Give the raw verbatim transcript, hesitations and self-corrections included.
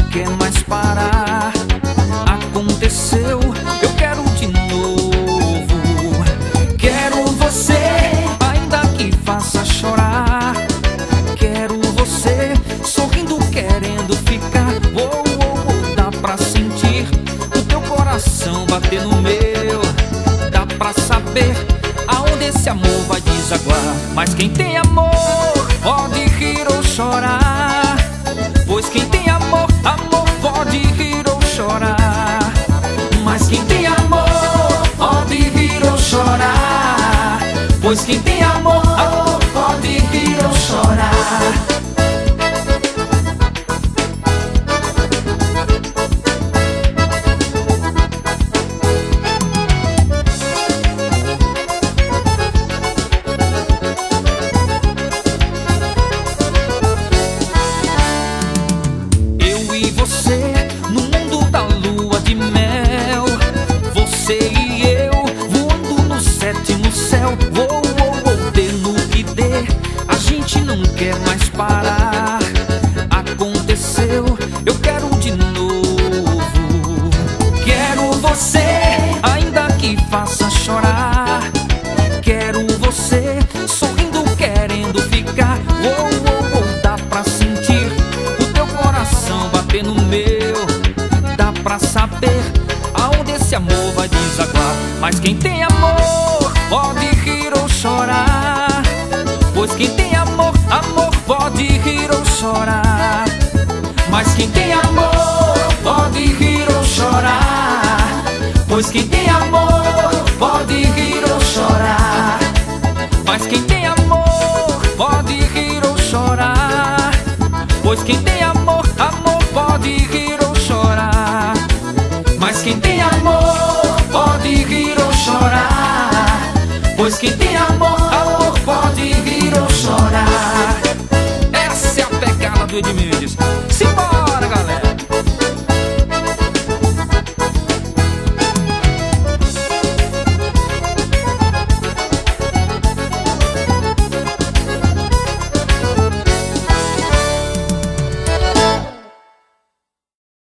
quer mais parar. Aconteceu, eu quero de novo. Quero você, ainda que faça chorar. Quero você, sorrindo, querendo ficar. Oh, oh, oh, dá pra sentir o teu coração bater no meu. Dá pra saber aonde esse amor vai desaguar. Mas quem tem amor pode rir ou chorar. Pois quem tem amor, amor pode rir ou chorar. Mas quem tem amor pode rir ou chorar. Pois quem tem amor, amor pode rir ou chorar. Você no mundo da lua de mel, você e eu voando no sétimo céu. Vou, vou, vou, dê no que dê, a gente não quer mais parar. Aconteceu, eu quero de novo. Quero você, ainda que faça chorar. Quero você, sorrindo, querendo ficar. Vou, vou, vou, dá pra sentir o teu coração bater no meu. Dá pra saber aonde esse amor vai desaguar. Mas quem tem amor pode rir ou chorar. Pois quem tem amor, amor pode rir ou chorar. Mas quem tem amor pode rir ou chorar. Pois quem tem amor pode rir ou chorar. Mas quem tem amor pode rir ou chorar. Pois quem tem amor, amor pode rir ou chorar. Mas quem tem amor pode rir ou chorar. Pois quem tem amor, amor pode rir ou chorar. Essa é a pegada do Edmilson.